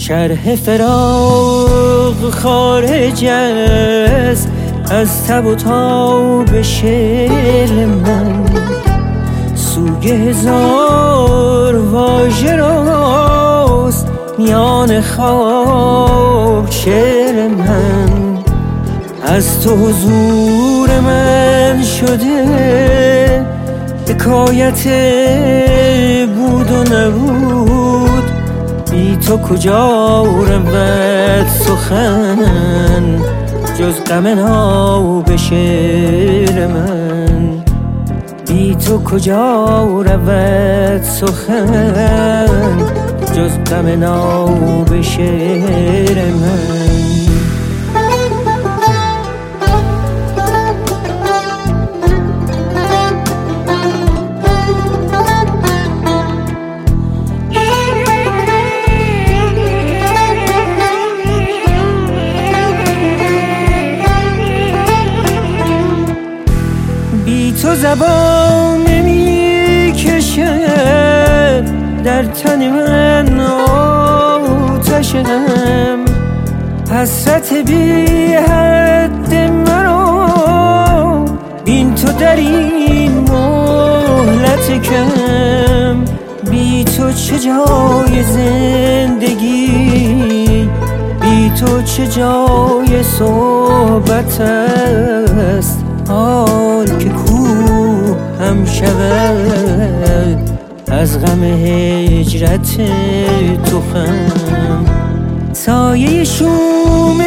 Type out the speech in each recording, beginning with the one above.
شرح فراق خارج است از تب و تاب شعر من، سوگ هزار واژه راست میان خواب شعر من. از تو حضور من شده حکایت بود و نبود، بی تو کجا رود سخن جز غم ناب شعر من. بی تو کجا رود سخن جز غم ناب شعر من. بی تو زبان نمی کشد در تن من آتشم، حسرت بی حد مرا بین تو در این مهلت کم. بی تو چه جای زندگی، بی تو چه جای صحبت است، حال که کوه هم شود از غم هجرت تو خم. سایه شوم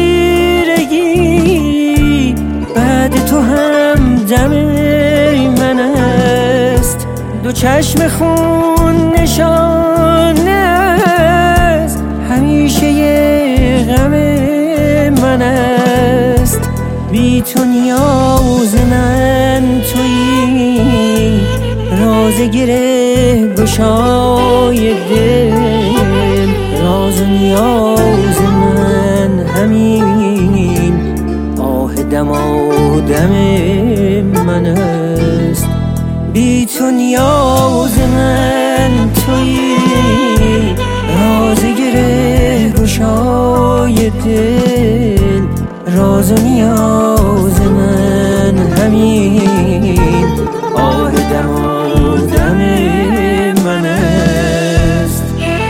تیرگی بعد تو هم دم من است، دو چشم خون نشانه است همیشه یه غم من است. بی تو نیاز من تویی، راز گره گشای دل، راز و نیاز من همین آه دمادم من است. بی تو نیاز من تویی، راز گره گشای دل، راز و نیاز من همین آه دمادم من است.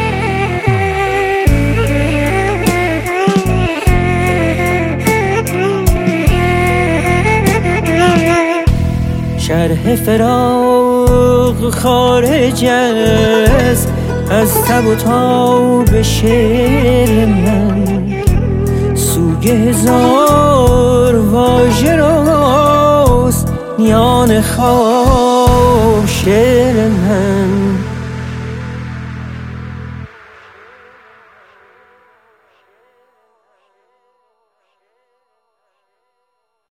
شرح فراق خارج است از تب و تاب شعر من، سوگ هزار واژه راست میان خواب شعر